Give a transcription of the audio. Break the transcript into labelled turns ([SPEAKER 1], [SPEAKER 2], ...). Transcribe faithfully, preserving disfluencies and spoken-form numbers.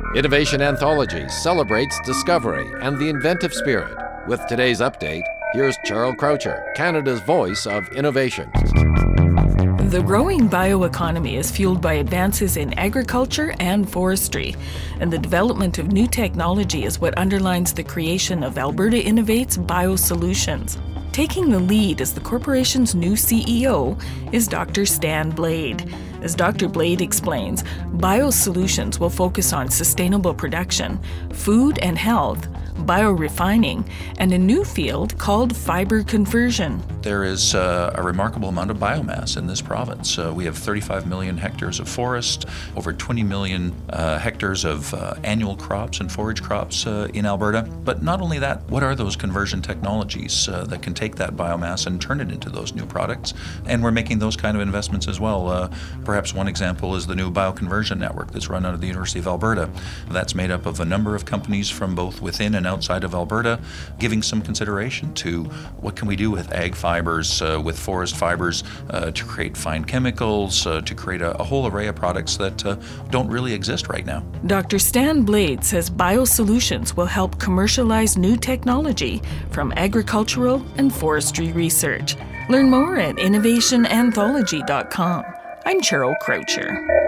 [SPEAKER 1] Innovation Anthology celebrates discovery and the inventive spirit. With today's update, here's Cheryl Croucher, Canada's voice of innovation.
[SPEAKER 2] The growing bioeconomy is fueled by advances in agriculture and forestry, and the development of new technology is what underlines the creation of Alberta Innovates Biosolutions. Taking the lead as the corporation's new C E O is Doctor Stan Blade. As Doctor Blade explains, biosolutions will focus on sustainable production, food and health, biorefining, and a new field called fiber conversion.
[SPEAKER 3] There is uh, a remarkable amount of biomass in this province. Uh, we have thirty-five million hectares of forest, over twenty million uh, hectares of uh, annual crops and forage crops uh, in Alberta. But not only that, what are those conversion technologies uh, that can take that biomass and turn it into those new products? And we're making those kind of investments as well. Uh, perhaps one example is the new bioconversion network that's run out of the University of Alberta. That's made up of a number of companies from both within and outside of Alberta, giving some consideration to what can we do with ag fibers, uh, with forest fibers, uh, to create fine chemicals, uh, to create a, a whole array of products that uh, don't really exist right now.
[SPEAKER 2] Doctor Stan Blade says biosolutions will help commercialize new technology from agricultural and forestry research. Learn more at innovation anthology dot com. I'm Cheryl Croucher.